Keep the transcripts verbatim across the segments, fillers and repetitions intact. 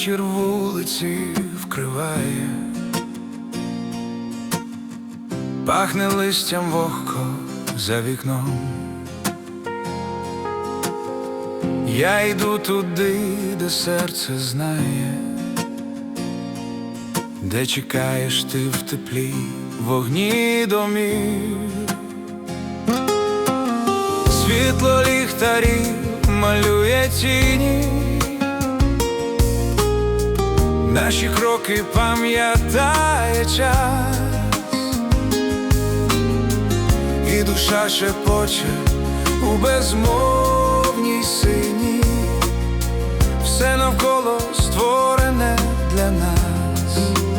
вечір вулиці вкриває, пахне листям вогко за вікном. Я йду туди, де серце знає, де чекаєш ти в теплі вогні домів. Світло ліхтарів малює тіні, наші кроки пам'ятає час, і душа шепоче у безмовній сині. Все навколо створене для нас.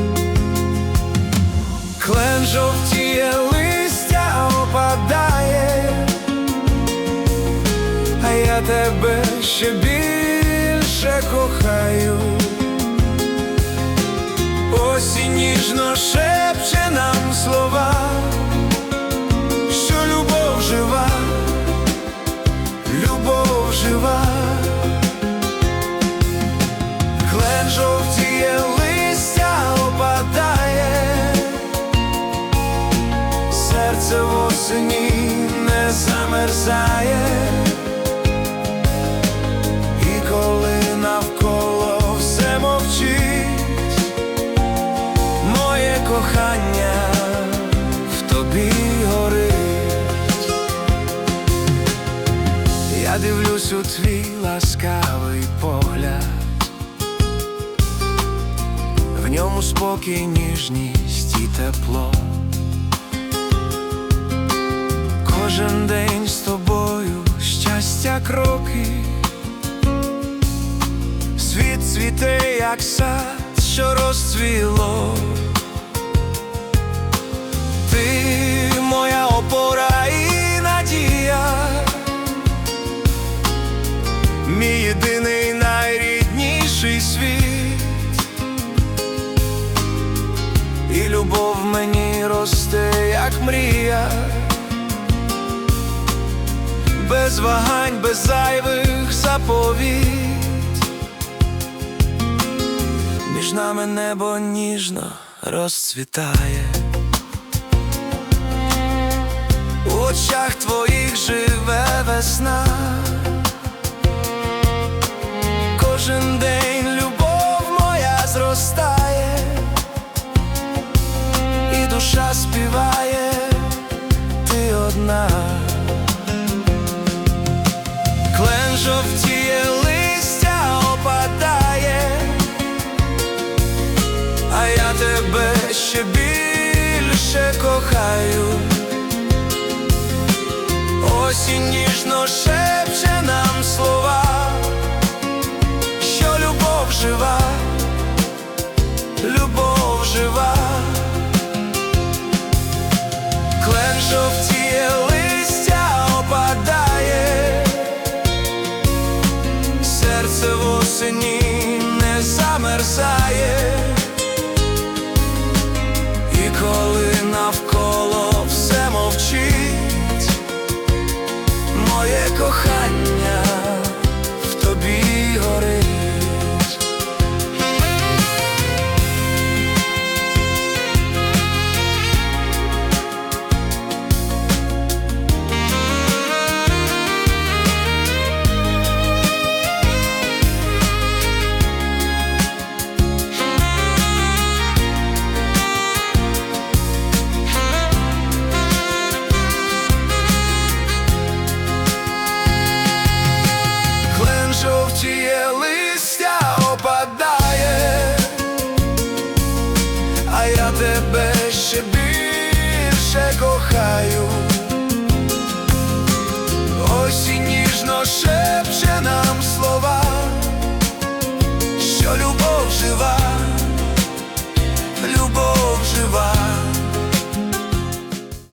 Клен жовтіє, листя опадає, а я тебе ще більше кохаю. Осінь ніжно шепче нам слова, що любов жива, любов жива. Клен жовтіє, листя опадає, серце в осені не замерзає. І коли навколо все мовчить, моє кохання в тобі горить. Я дивлюсь у твій ласкавий погляд, в ньому спокій, ніжність і тепло. Кожен день з тобою щастя кроки, світ цвіте, як сад, що розцвіло. Ти моя опора і надія, мій єдиний найрідніший світ. І любов в мені росте, як мрія, без вагань, без зайвих заповідь. Між нами небо ніжно розцвітає, у очах твоїх живе весна. Кожен день любов моя зростає, і душа співає, ти одна. Клен жовтіє, листя опадає, а я тебе ще більше кохаю. Осінь ніжно шепче нам слова, що любов жива, любов жива. Клен жовтіє, листя опадає, серце в осені не замерзає. І коли навколо все мовчить, моє кохання в тобі горить. Жовтіє, листя опадає, а я тебе ще більше кохаю.